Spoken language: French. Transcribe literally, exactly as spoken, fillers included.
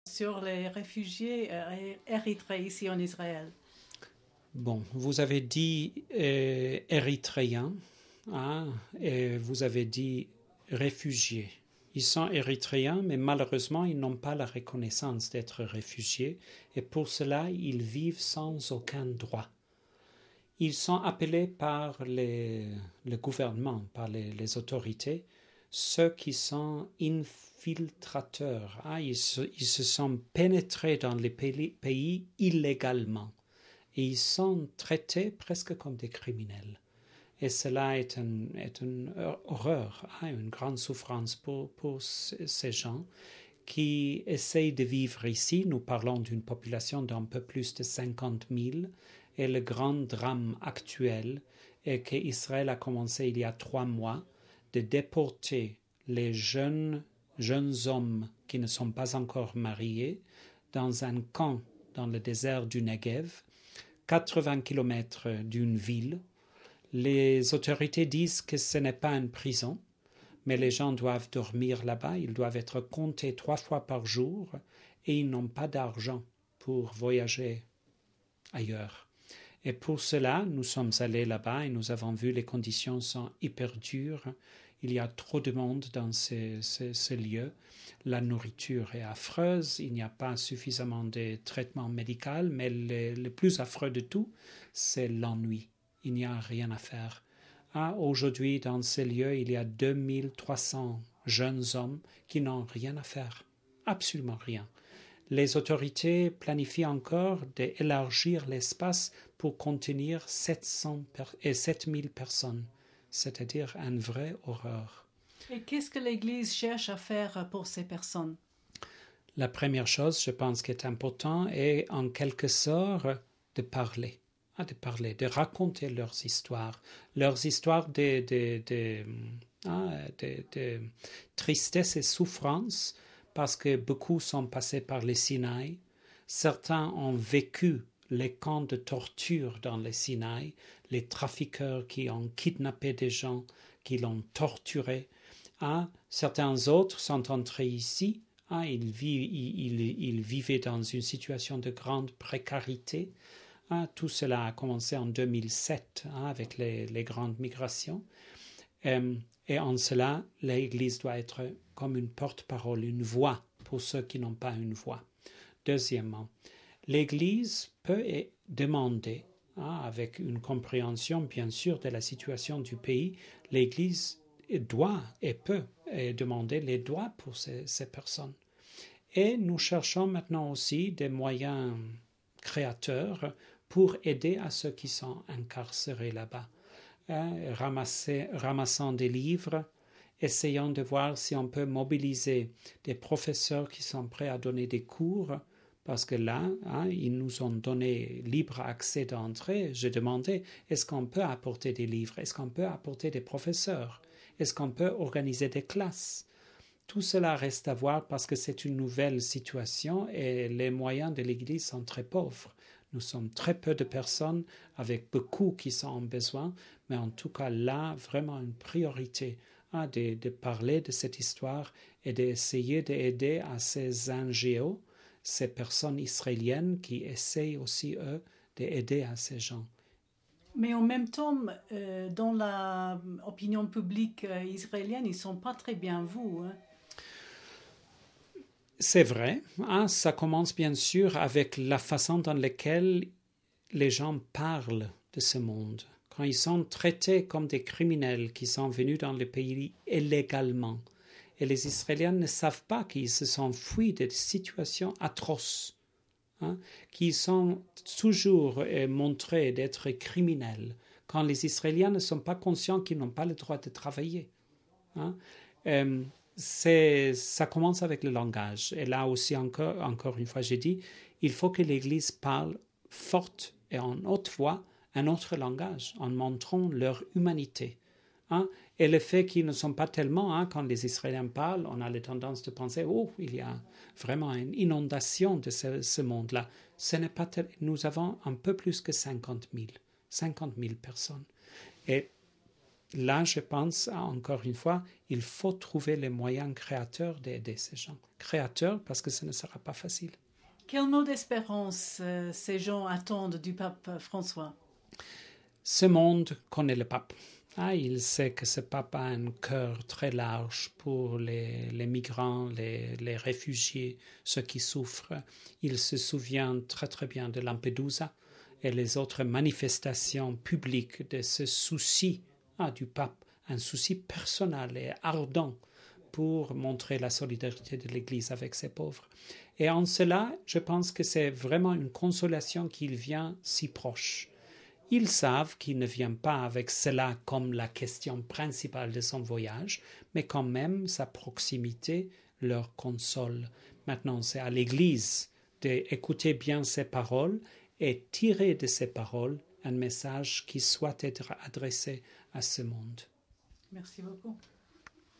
sur les réfugiés euh, érythréens ici en Israël. Bon, vous avez dit euh, érythréens, hein, et vous avez dit réfugiés. Ils sont érythréens, mais malheureusement, ils n'ont pas la reconnaissance d'être réfugiés, et pour cela, ils vivent sans aucun droit. Ils sont appelés par les, le gouvernement, par les, les autorités, ceux qui sont infiltrateurs. Hein, ils, se, ils se sont pénétrés dans les pays, pays illégalement. Et ils sont traités presque comme des criminels. Et cela est, un, est une horreur, hein, une grande souffrance pour, pour ces gens qui essayent de vivre ici. Nous parlons d'une population d'un peu plus de cinquante mille. Et le grand drame actuel est qu'Israël a commencé il y a trois mois de déporter les jeunes, jeunes hommes qui ne sont pas encore mariés dans un camp dans le désert du Negev, quatre-vingts kilomètres d'une ville. Les autorités disent que ce n'est pas une prison, mais les gens doivent dormir là-bas, ils doivent être comptés trois fois par jour et ils n'ont pas d'argent pour voyager ailleurs. Et pour cela, nous sommes allés là-bas et nous avons vu les conditions sont hyper dures. Il y a trop de monde dans ces, ces, ces lieux. La nourriture est affreuse. Il n'y a pas suffisamment de traitement médical. Mais le, le plus affreux de tout, c'est l'ennui. Il n'y a rien à faire. Ah, aujourd'hui, dans ces lieux, il y a deux mille trois cents jeunes hommes qui n'ont rien à faire. Absolument rien. Les autorités planifient encore d'élargir l'espace pour contenir sept cents et sept mille personnes, c'est-à-dire une vraie horreur. Et qu'est-ce que l'Église cherche à faire pour ces personnes? La première chose, je pense, qui est importante est en quelque sorte de parler, de parler, de raconter leurs histoires, leurs histoires de, de, de, de, de tristesse et souffrance, parce que beaucoup sont passés par les Sinaï. Certains ont vécu les camps de torture dans les Sinaï, les trafiqueurs qui ont kidnappé des gens, qui l'ont torturé. Ah, certains autres sont entrés ici. Ah, ils, vivent, ils, ils, ils vivaient dans une situation de grande précarité. Ah, tout cela a commencé en deux mille sept ah, avec les, les grandes migrations. Euh, et en cela, l'Église doit être comme une porte-parole, une voix pour ceux qui n'ont pas une voix. Deuxièmement, l'Église peut demander, hein, avec une compréhension bien sûr de la situation du pays, l'Église doit et peut et demander les droits pour ces, ces personnes. Et nous cherchons maintenant aussi des moyens créateurs pour aider à ceux qui sont incarcérés là-bas. Hein, ramasser, ramassant des livres, essayons de voir si on peut mobiliser des professeurs qui sont prêts à donner des cours, parce que là, hein, ils nous ont donné libre accès d'entrée. Je demandais, est-ce qu'on peut apporter des livres? Est-ce qu'on peut apporter des professeurs? Est-ce qu'on peut organiser des classes? Tout cela reste à voir parce que c'est une nouvelle situation et les moyens de l'Église sont très pauvres. Nous sommes très peu de personnes avec beaucoup qui sont en besoin, mais en tout cas là, vraiment une priorité hein, de, de parler de cette histoire et d'essayer d'aider à ces N G O, ces personnes israéliennes qui essayent aussi, eux, d'aider à ces gens. Mais en même temps, euh, dans l'opinion publique euh, israélienne, ils ne sont pas très bien vus. Hein. C'est vrai, hein, ça commence bien sûr avec la façon dans laquelle les gens parlent de ce monde. Quand ils sont traités comme des criminels qui sont venus dans le pays illégalement. Et les Israéliens ne savent pas qu'ils se sont fuis de situations atroces, hein, qu'ils sont toujours euh, montrés d'être criminels, quand les Israéliens ne sont pas conscients qu'ils n'ont pas le droit de travailler. Hein. Euh, c'est, ça commence avec le langage. Et là aussi, encore, encore une fois, j'ai dit, il faut que l'Église parle forte et en haute voix un autre langage, en montrant leur humanité. Hein? Et le fait qu'ils ne sont pas tellement, hein, quand les Israéliens parlent, on a la tendance de penser, oh, il y a vraiment une inondation de ce, ce monde-là. Ce n'est pas tel... Nous avons un peu plus que cinquante mille, cinquante mille personnes. Et là, je pense, encore une fois, il faut trouver les moyens créateurs d'aider ces gens. Créateurs parce que ce ne sera pas facile. Quel mot d'espérance euh, ces gens attendent du pape François? Ce monde connaît le pape. Ah, il sait que ce pape a un cœur très large pour les, les migrants, les, les réfugiés, ceux qui souffrent. Il se souvient très très bien de Lampedusa et les autres manifestations publiques de ce souci ah, du pape, un souci personnel et ardent pour montrer la solidarité de l'Église avec ses pauvres. Et en cela, je pense que c'est vraiment une consolation qu'il vient si proche. Ils savent qu'il ne vient pas avec cela comme la question principale de son voyage, mais quand même sa proximité leur console. Maintenant, c'est à l'Église d'écouter bien ses paroles et tirer de ces paroles un message qui soit être adressé à ce monde. Merci beaucoup.